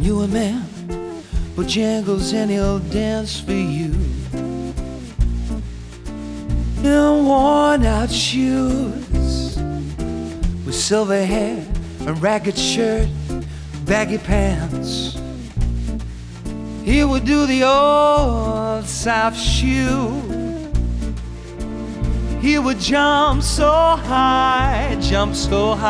You a man, Bojangles, and he'll dance for you in worn out shoes, with silver hair, a ragged shirt, baggy pants. He would do the old South shoe. He would jump so high, jump so high.